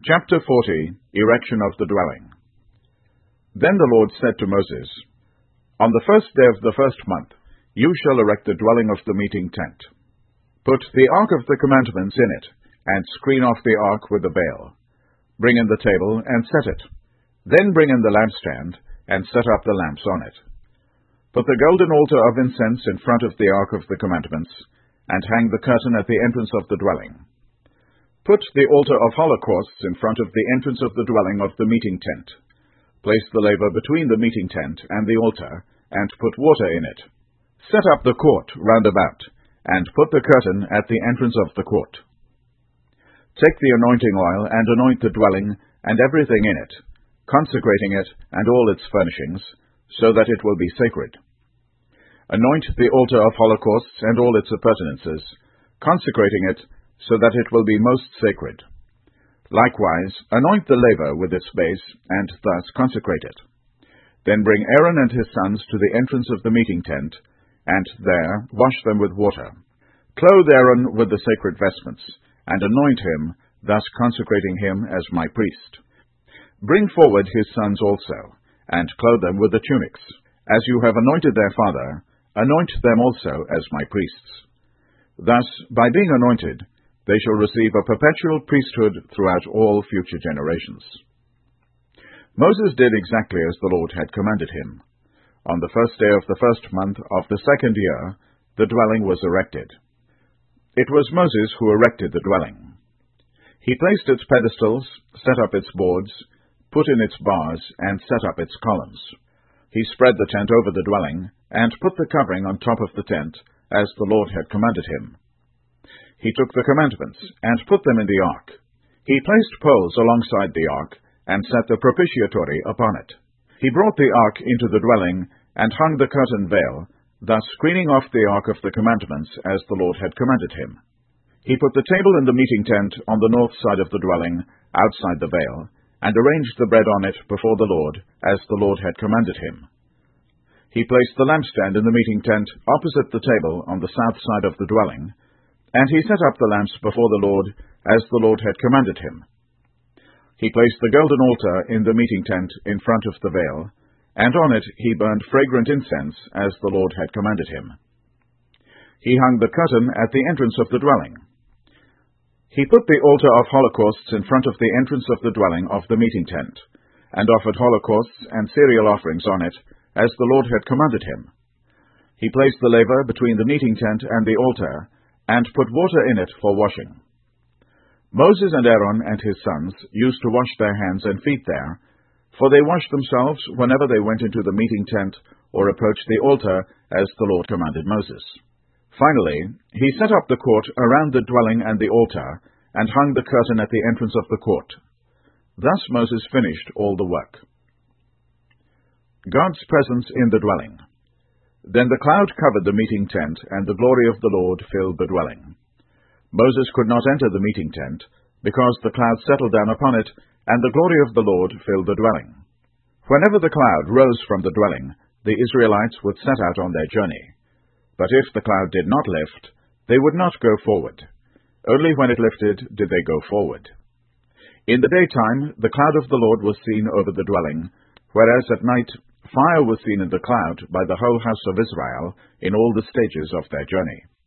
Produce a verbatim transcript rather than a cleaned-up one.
Chapter forty. Erection of the dwelling. Then the Lord said to Moses, On the first day of the first month you shall erect the dwelling of the meeting tent. Put the ark of the commandments in it, and screen off the ark with the veil. Bring in the table, and set it. Then bring in the lampstand, and set up the lamps on it. Put the golden altar of incense in front of the ark of the commandments, and hang the curtain at the entrance of the dwelling. Put the altar of holocausts in front of the entrance of the dwelling of the meeting tent. Place the laver between the meeting tent and the altar, and put water in it. Set up the court round about, and put the curtain at the entrance of the court. Take the anointing oil and anoint the dwelling and everything in it, consecrating it and all its furnishings, so that it will be sacred. Anoint the altar of holocausts and all its appurtenances, consecrating it so that it will be most sacred. Likewise, anoint the laver with its base, and thus consecrate it. Then bring Aaron and his sons to the entrance of the meeting tent, and there wash them with water. Clothe Aaron with the sacred vestments, and anoint him, thus consecrating him as my priest. Bring forward his sons also, and clothe them with the tunics. As you have anointed their father, anoint them also as my priests. Thus, by being anointed, they shall receive a perpetual priesthood throughout all future generations. Moses did exactly as the Lord had commanded him. On the first day of the first month of the second year, the dwelling was erected. It was Moses who erected the dwelling. He placed its pedestals, set up its boards, put in its bars, and set up its columns. He spread the tent over the dwelling, and put the covering on top of the tent, as the Lord had commanded him. He took the commandments, and put them in the ark. He placed poles alongside the ark, and set the propitiatory upon it. He brought the ark into the dwelling, and hung the curtain veil, thus screening off the ark of the commandments, as the Lord had commanded him. He put the table in the meeting tent on the north side of the dwelling, outside the veil, and arranged the bread on it before the Lord, as the Lord had commanded him. He placed the lampstand in the meeting tent opposite the table on the south side of the dwelling, and he set up the lamps before the Lord, as the Lord had commanded him. He placed the golden altar in the meeting tent in front of the veil, and on it he burned fragrant incense, as the Lord had commanded him. He hung the curtain at the entrance of the dwelling. He put the altar of holocausts in front of the entrance of the dwelling of the meeting tent, and offered holocausts and cereal offerings on it, as the Lord had commanded him. He placed the laver between the meeting tent and the altar, and put water in it for washing. Moses and Aaron and his sons used to wash their hands and feet there, for they washed themselves whenever they went into the meeting tent or approached the altar, as the Lord commanded Moses. Finally, he set up the court around the dwelling and the altar, and hung the curtain at the entrance of the court. Thus Moses finished all the work. God's presence in the dwelling. Then the cloud covered the meeting tent, and the glory of the Lord filled the dwelling. Moses could not enter the meeting tent, because the cloud settled down upon it, and the glory of the Lord filled the dwelling. Whenever the cloud rose from the dwelling, the Israelites would set out on their journey. But if the cloud did not lift, they would not go forward. Only when it lifted did they go forward. In the daytime the cloud of the Lord was seen over the dwelling, whereas at night fire was seen in the cloud by the whole house of Israel in all the stages of their journey.